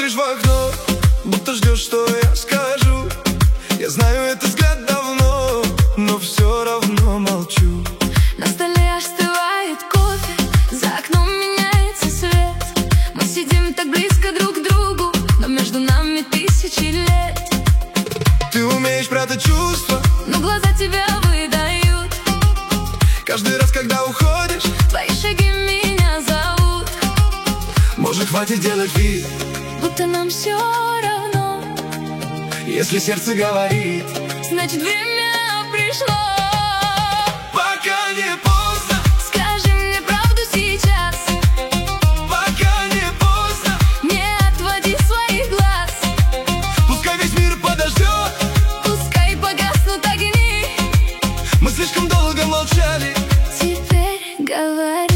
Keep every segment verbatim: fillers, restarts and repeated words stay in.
смотришь в окно, будто ждешь, что я скажу. Я знаю, это взгляд давно, но все равно молчу. На столе остывает кофе, за окном меняется свет. Мы сидим так близко друг к другу, но между нами тысячи лет. Ты умеешь прятать чувства, но глаза тебя выдают. Каждый раз, когда уходишь, твои шаги меня зовут. Может, хватит делать вид, будто нам все равно. если сердце говорит, значит, время пришло. Пока не поздно, скажи мне правду сейчас. пока не поздно, не отводи своих глаз. пускай весь мир подождет, пускай погаснут огни. мы слишком долго молчали. Теперь говори.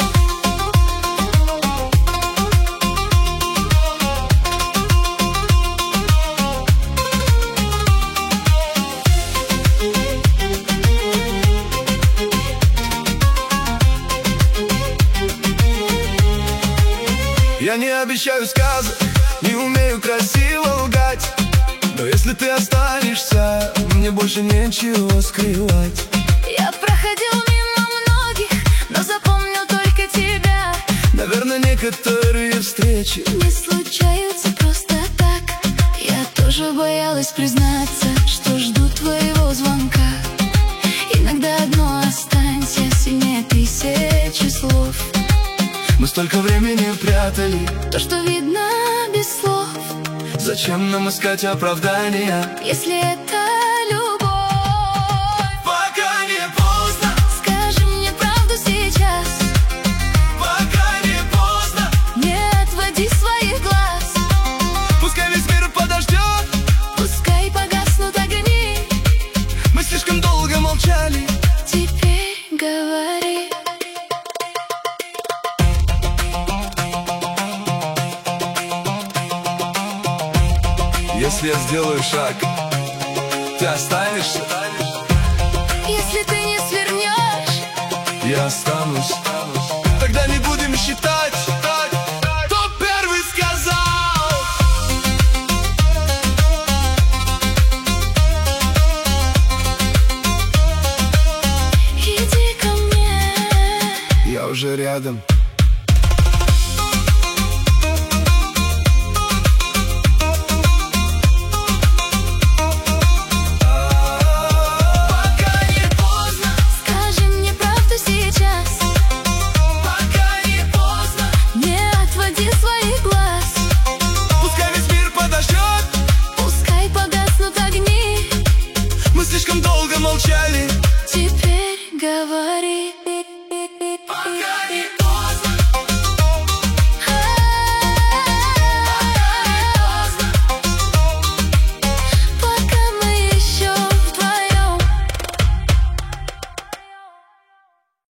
Я не обещаю сказок, не умею красиво лгать, но если ты останешься, мне больше нечего скрывать. Я проходил мимо многих, но запомнил только тебя. Наверное, некоторые встречи не случаются просто так. Я тоже боялась признаться, что жду твоего звонка. Иногда одно останься сильнее тысячи слов. мы столько времени прятали то, что видно без слов. Зачем нам искать оправдания, если это любовь? Пока не поздно, скажи мне правду сейчас. пока не поздно, не отводи своих глаз. пускай весь мир подождет, пускай погаснут огни. мы слишком долго молчали. Теперь говори. Если я сделаю шаг, ты останешься. Если ты не свернешь, Я останусь.